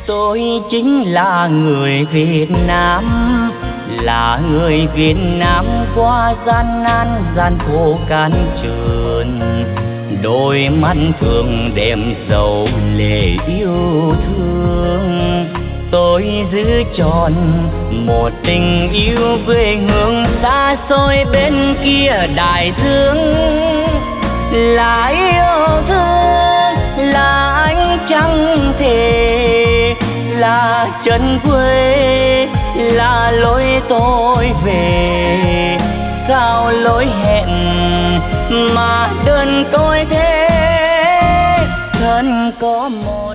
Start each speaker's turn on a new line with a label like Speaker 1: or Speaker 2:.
Speaker 1: Tôi chính là người Việt Nam, là người Việt Nam qua gian nan gian khổ can trường. Đôi mắt thường đệm dấu lệ yêu thương. Tôi giữ trọn một tình yêu quê hương xa xôi bên kia đại dương. Là yêu thương, là ánh trăng thề, là chân quê, là lối tôi về. Sao lối hẹn mà đơn tôi thế, thân có một